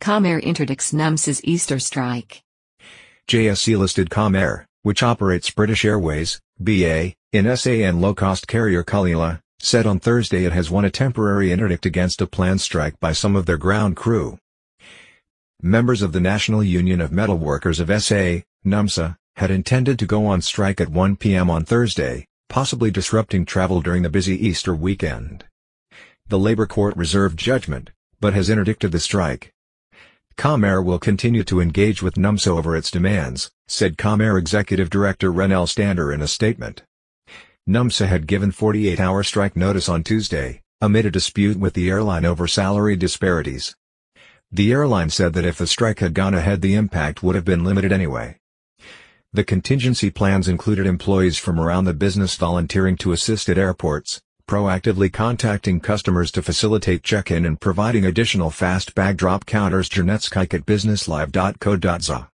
Comair interdicts NUMSA's Easter strike. JSC-listed Comair, which operates British Airways, BA, in SA and low-cost carrier Kulila, said on Thursday it has won a temporary interdict against a planned strike by some of their ground crew. Members of the National Union of Metal Workers of SA, NUMSA, had intended to go on strike at 1 p.m. on Thursday, possibly disrupting travel during the busy Easter weekend. The Labour Court reserved judgment, but has interdicted the strike. Comair will continue to engage with NUMSA over its demands, said Comair Executive Director Renel Stander in a statement. NUMSA had given 48-hour strike notice on Tuesday, amid a dispute with the airline over salary disparities. The airline said that if the strike had gone ahead the impact would have been limited anyway. The contingency plans included employees from around the business volunteering to assist at airports, proactively contacting customers to facilitate check-in and providing additional fast bag drop counters. Janetskike at businesslive.co.za